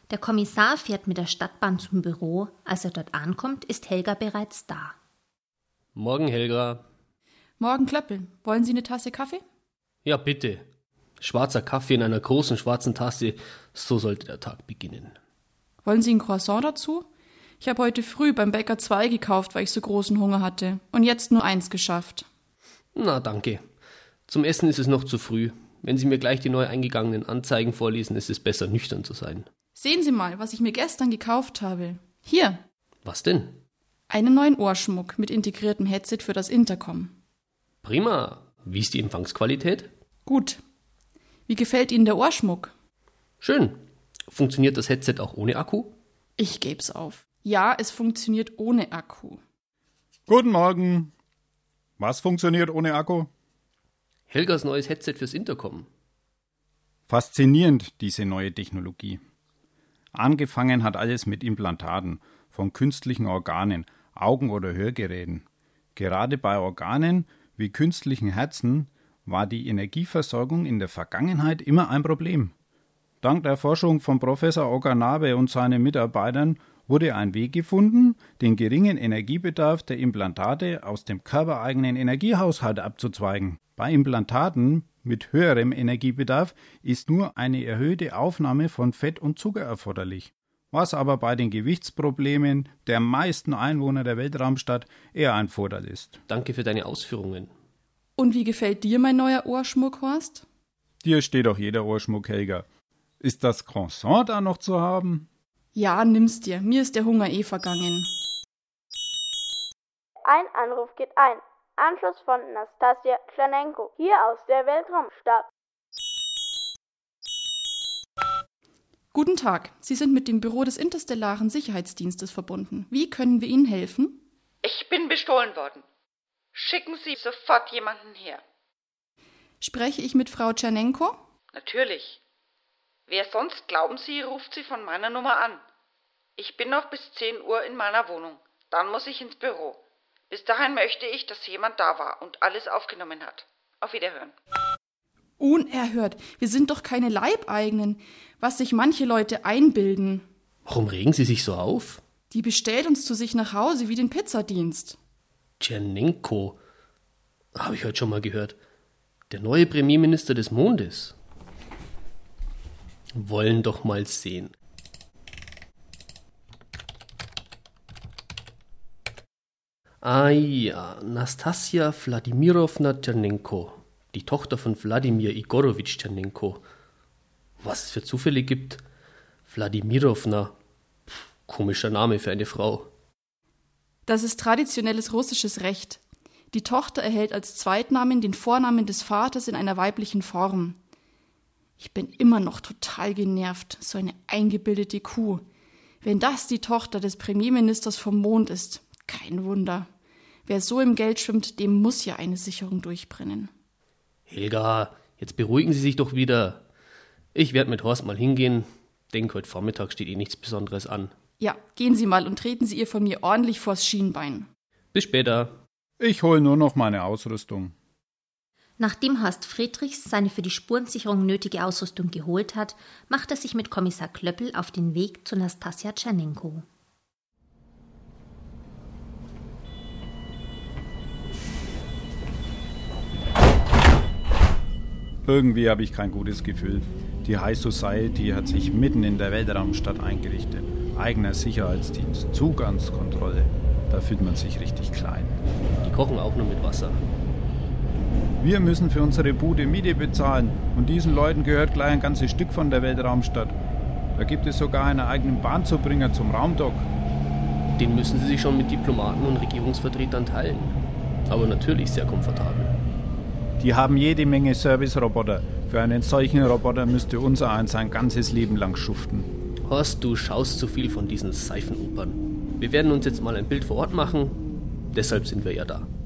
Der Kommissar fährt mit der Stadtbahn zum Büro. Als er dort ankommt, ist Helga bereits da. Morgen, Helga. Morgen, Klöppel. Wollen Sie eine Tasse Kaffee? Ja, bitte. Schwarzer Kaffee in einer großen schwarzen Tasse, so sollte der Tag beginnen. Wollen Sie ein Croissant dazu? Ich habe heute früh beim Bäcker 2 gekauft, weil ich so großen Hunger hatte. Und jetzt nur 1 geschafft. Na, danke. Zum Essen ist es noch zu früh. Wenn Sie mir gleich die neu eingegangenen Anzeigen vorlesen, ist es besser, nüchtern zu sein. Sehen Sie mal, was ich mir gestern gekauft habe. Hier. Was denn? Einen neuen Ohrschmuck mit integriertem Headset für das Intercom. Prima. Wie ist die Empfangsqualität? Gut. Wie gefällt Ihnen der Ohrschmuck? Schön. Funktioniert das Headset auch ohne Akku? Ich geb's auf. Ja, es funktioniert ohne Akku. Guten Morgen. Was funktioniert ohne Akku? Helgas neues Headset fürs Intercom. Faszinierend, diese neue Technologie. Angefangen hat alles mit Implantaten von künstlichen Organen, Augen- oder Hörgeräten. Gerade bei Organen wie künstlichen Herzen war die Energieversorgung in der Vergangenheit immer ein Problem. Dank der Forschung von Professor Okanabe und seinen Mitarbeitern wurde ein Weg gefunden, den geringen Energiebedarf der Implantate aus dem körpereigenen Energiehaushalt abzuzweigen. Bei Implantaten mit höherem Energiebedarf ist nur eine erhöhte Aufnahme von Fett und Zucker erforderlich, was aber bei den Gewichtsproblemen der meisten Einwohner der Weltraumstadt eher ein Vorteil ist. Danke für deine Ausführungen. Und wie gefällt dir mein neuer Ohrschmuck, Horst? Dir steht doch jeder Ohrschmuck, Helga. Ist das Croissant da noch zu haben? Ja, nimm's dir. Mir ist der Hunger vergangen. Ein Anruf geht ein. Anschluss von Nastassja Tschernenko, hier aus der Weltraumstadt. Guten Tag. Sie sind mit dem Büro des Interstellaren Sicherheitsdienstes verbunden. Wie können wir Ihnen helfen? Ich bin bestohlen worden. Schicken Sie sofort jemanden her. Spreche ich mit Frau Tschernenko? Natürlich. Wer sonst, glauben Sie, ruft Sie von meiner Nummer an. Ich bin noch bis 10 Uhr in meiner Wohnung. Dann muss ich ins Büro. Bis dahin möchte ich, dass jemand da war und alles aufgenommen hat. Auf Wiederhören. Unerhört. Wir sind doch keine Leibeigenen, was sich manche Leute einbilden. Warum regen Sie sich so auf? Die bestellt uns zu sich nach Hause wie den Pizzadienst. Tschernenko. Habe ich heute schon mal gehört. Der neue Premierminister des Mondes. Wollen doch mal sehen. Ah ja, Nastassja Wladimirowna Tschernenko, die Tochter von Wladimir Igorowitsch Tschernenko. Was es für Zufälle gibt. Wladimirowna, komischer Name für eine Frau. Das ist traditionelles russisches Recht. Die Tochter erhält als Zweitnamen den Vornamen des Vaters in einer weiblichen Form. Ich bin immer noch total genervt, so eine eingebildete Kuh. Wenn das die Tochter des Premierministers vom Mond ist, kein Wunder. Wer so im Geld schwimmt, dem muss ja eine Sicherung durchbrennen. Helga, jetzt beruhigen Sie sich doch wieder. Ich werde mit Horst mal hingehen. Denk, heute Vormittag steht nichts Besonderes an. Ja, gehen Sie mal und treten Sie ihr von mir ordentlich vors Schienbein. Bis später. Ich hole nur noch meine Ausrüstung. Nachdem Horst Friedrichs seine für die Spurensicherung nötige Ausrüstung geholt hat, macht er sich mit Kommissar Klöppel auf den Weg zu Nastassja Tschernenko. Irgendwie habe ich kein gutes Gefühl. Die High Society hat sich mitten in der Weltraumstadt eingerichtet. Eigener Sicherheitsdienst, Zugangskontrolle. Da fühlt man sich richtig klein. Die kochen auch nur mit Wasser. Wir müssen für unsere Bude Miete bezahlen und diesen Leuten gehört gleich ein ganzes Stück von der Weltraumstadt. Da gibt es sogar einen eigenen Bahnzubringer zum Raumdock. Den müssen sie sich schon mit Diplomaten und Regierungsvertretern teilen. Aber natürlich sehr komfortabel. Die haben jede Menge Service-Roboter. Für einen solchen Roboter müsste unser eins sein ganzes Leben lang schuften. Horst, du schaust zu viel von diesen Seifenopern. Wir werden uns jetzt mal ein Bild vor Ort machen. Deshalb sind wir ja da.